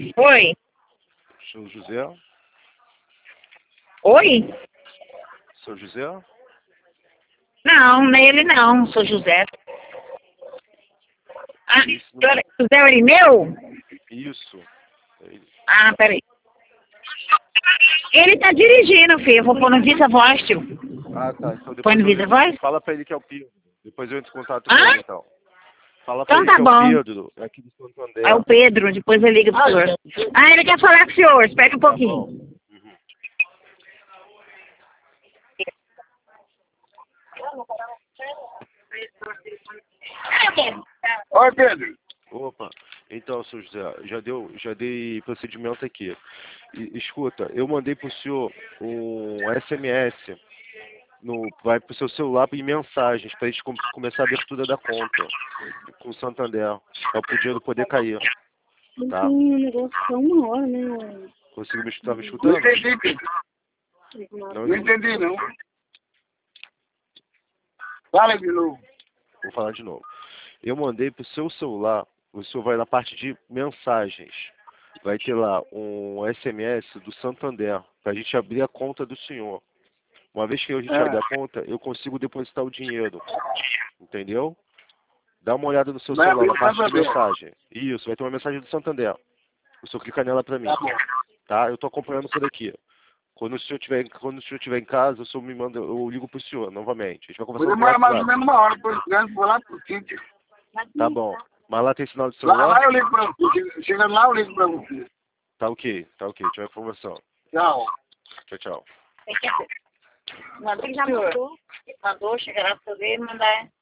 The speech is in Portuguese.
Oi. Seu José? Oi? Seu José? Não, nele não, sou José. Ah, José Irineu? Isso. Ah, peraí. Ele tá dirigindo, filho. Eu vou pôr no Visa-Voz, tio. Ah, tá. Então Põe depois no Visa-Voz? fala pra ele que é o Pedro. Depois eu entro em contato com Ah? ele, então. Fala pra Então ele tá que é o bom. Pedro, é aqui do É Santander. o Pedro, depois eu ligo pro senhor. Ah, ele quer falar com o senhor. Espera um Tá pouquinho. bom. Uhum. Oi, Pedro. Opa, então, seu José, já dei procedimento aqui. Escuta, eu mandei pro senhor um SMS, vai pro seu celular em mensagens, pra gente começar a abertura da conta com o Santander, para o dinheiro poder cair, tá? Tem um negócio há 1 hora, né? Conseguiu tá me Não escutando? entendi, Pedro. Não Não entendi, não. Fala de novo. Vou falar de novo. Eu mandei pro seu celular, o senhor vai na parte de mensagens. Vai ter lá um SMS do Santander, para a gente abrir a conta do senhor. Uma vez que a gente abre a conta, eu consigo depositar o dinheiro. Entendeu? Dá uma olhada no seu Vai celular, abrir na o parte de Santander. mensagem. Isso, vai ter uma mensagem do Santander. O senhor clica nela para mim. Tá bom. Tá? Eu estou acompanhando por aqui. Quando o senhor estiver em casa, o senhor me manda, eu ligo pro senhor novamente. A gente vai Vou conversar no demorar mais ou WhatsApp. menos 1 hora, por enquanto, vou lá pro sítio. Tá bom. Mas lá tem sinal de Lá celular? eu ligo pra você. Chegando lá, eu ligo pra você. Tá ok, tá ok. Tiver informação. Tchau. Tchau, tão. Mandou, já mandou. Mandou, chegará pra poder mandar.